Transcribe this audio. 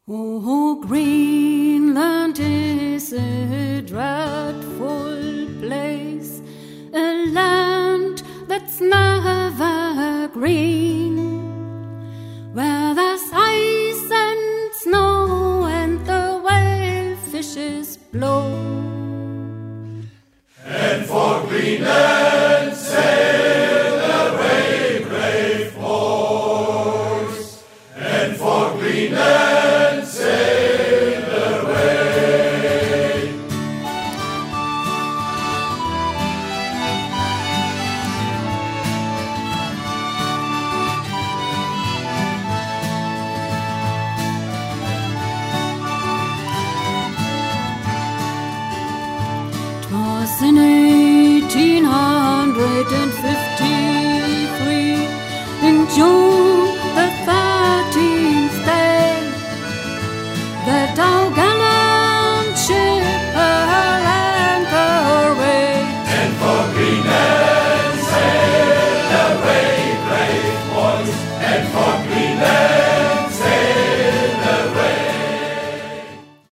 Oh, Greenland is a dreadful place, a land that's never green, where there's ice and snow and the whale fishes blow. And for Greenland sail away, brave boys, and for Greenland sail away. Twas in 1853 in June